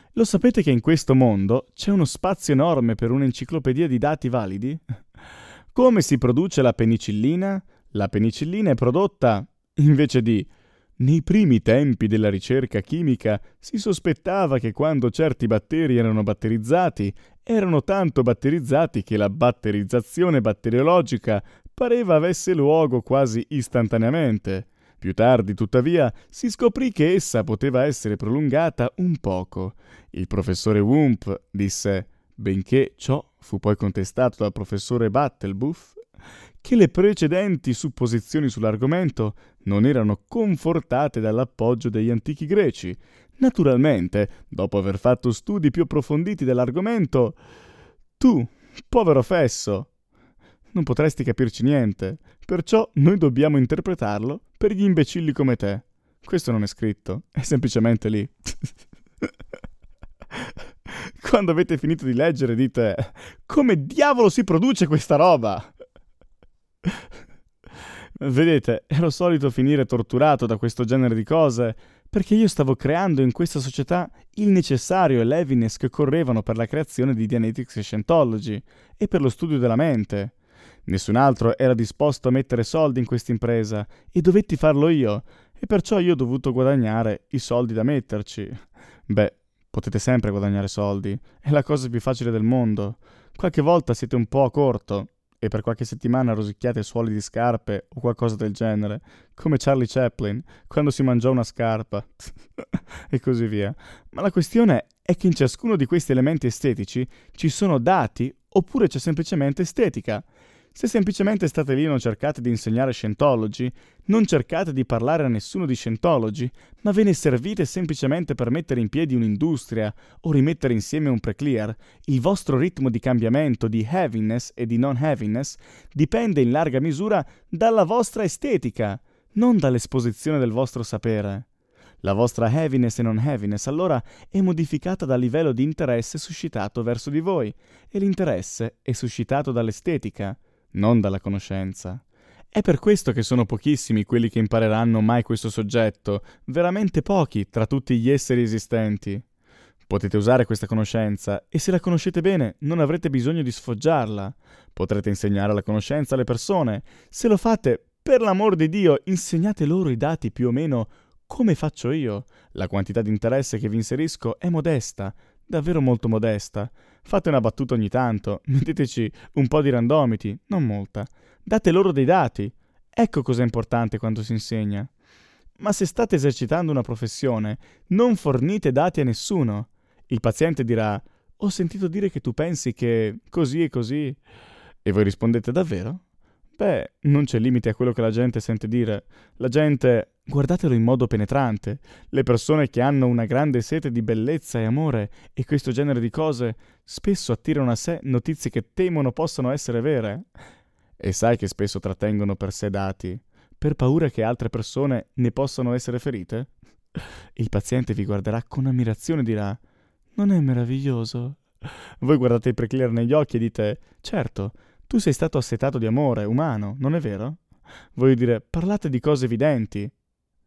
Lo sapete che in questo mondo c'è uno spazio enorme per un'enciclopedia di dati validi? Come si produce la penicillina? La penicillina è prodotta, invece di nei primi tempi della ricerca chimica si sospettava che quando certi batteri erano batterizzati, erano tanto batterizzati che la batterizzazione batteriologica pareva avesse luogo quasi istantaneamente. Più tardi, tuttavia, si scoprì che essa poteva essere prolungata un poco. Il professore Wump disse, benché ciò fu poi contestato dal professore Battelbuff, che le precedenti supposizioni sull'argomento non erano confortate dall'appoggio degli antichi greci. Naturalmente, dopo aver fatto studi più approfonditi dell'argomento, tu, povero fesso, non potresti capirci niente, perciò noi dobbiamo interpretarlo per gli imbecilli come te. Questo non è scritto, è semplicemente lì. Quando avete finito di leggere dite, come diavolo si produce questa roba? Vedete, ero solito finire torturato da questo genere di cose perché io stavo creando in questa società il necessario e l'evidence che occorrevano per la creazione di Dianetics e Scientology e per lo studio della mente. Nessun altro era disposto a mettere soldi in questa impresa e dovetti farlo io, e perciò io ho dovuto guadagnare i soldi da metterci. Beh, potete sempre guadagnare soldi, è la cosa più facile del mondo. Qualche volta siete un po' a corto e per qualche settimana rosicchiate suoli di scarpe o qualcosa del genere, come Charlie Chaplin quando si mangiò una scarpa e così via. Ma la questione è che in ciascuno di questi elementi estetici ci sono dati oppure c'è semplicemente estetica. Se semplicemente state lì e non cercate di insegnare Scientology, non cercate di parlare a nessuno di Scientology, ma ve ne servite semplicemente per mettere in piedi un'industria o rimettere insieme un pre-clear, il vostro ritmo di cambiamento di heaviness e di non-heaviness dipende in larga misura dalla vostra estetica, non dall'esposizione del vostro sapere. La vostra heaviness e non-heaviness allora è modificata dal livello di interesse suscitato verso di voi, e l'interesse è suscitato dall'estetica, non dalla conoscenza. È per questo che sono pochissimi quelli che impareranno mai questo soggetto, veramente pochi tra tutti gli esseri esistenti. Potete usare questa conoscenza e se la conoscete bene non avrete bisogno di sfoggiarla. Potrete insegnare la conoscenza alle persone. Se lo fate, per l'amor di Dio, insegnate loro i dati più o meno come faccio io. La quantità di interesse che vi inserisco è modesta, davvero molto modesta. Fate una battuta ogni tanto, metteteci un po' di randomity, non molta. Date loro dei dati. Ecco cos'è importante quando si insegna. Ma se state esercitando una professione, non fornite dati a nessuno. Il paziente dirà, ho sentito dire che tu pensi che così e così. E voi rispondete davvero? Beh, non c'è limite a quello che la gente sente dire. La gente, guardatelo in modo penetrante, le persone che hanno una grande sete di bellezza e amore e questo genere di cose spesso attirano a sé notizie che temono possano essere vere. E sai che spesso trattengono per sé dati, per paura che altre persone ne possano essere ferite? Il paziente vi guarderà con ammirazione e dirà, non è meraviglioso? Voi guardate il pre-clear negli occhi e dite, certo, tu sei stato assetato di amore umano, non è vero? Voglio dire, parlate di cose evidenti.